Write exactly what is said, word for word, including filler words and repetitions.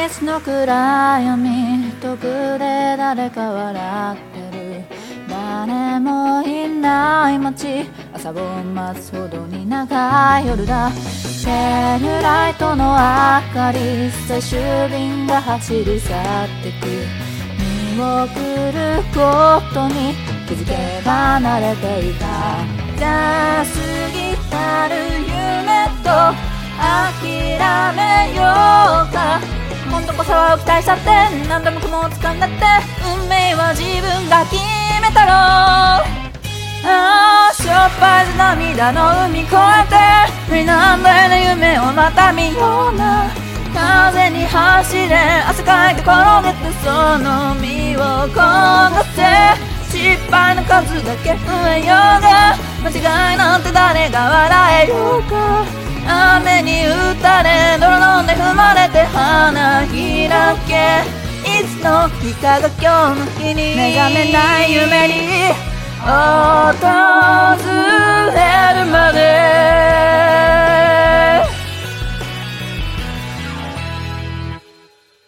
いつの暗闇遠くで誰か笑ってる誰もいない街朝を待つほどに長い夜だテールライトの明かり最終便が走り去ってく見送ることに気づけば慣れていた過ぎたる夢と諦めようか今度こそは期待したって何度も雲を掴んだって運命は自分が決めたろうああしょっぱいず涙の海越えて無理難題の夢をまた見ような風に走れ汗かいて転げてその身を焦がせ失敗の数だけ増えようが間違いなんて誰が笑えようか雨に打たれ泥飲んで踏まれて花開けいつの日かが今日の日に目覚めない夢に訪